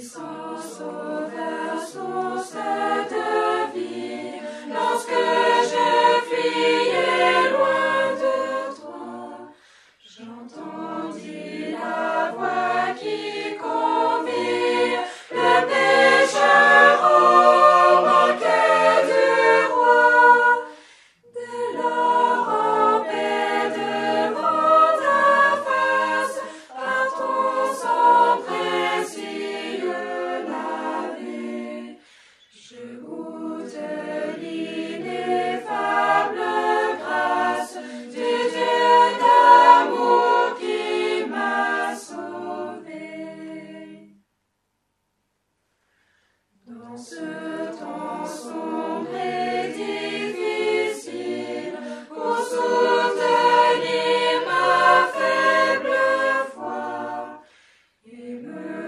Saint Sauveur, source de vie, lorsque je fuyais loin de toi, j'entendis la voix qui convie le pécheur au banquet du roi. Dès lors en paix devant ta face, par ton sang précieux lavé, je goûte l'ineffable grâce du Dieu d'amour qui m'a sauvé. Dans ce temps sombre et difficile, pour soutenir ma faible foi et me